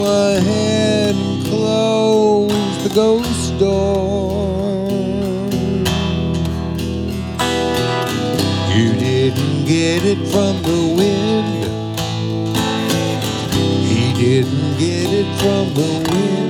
ahead and close the ghost door. You didn't get it from the wind. He didn't get it from the wind.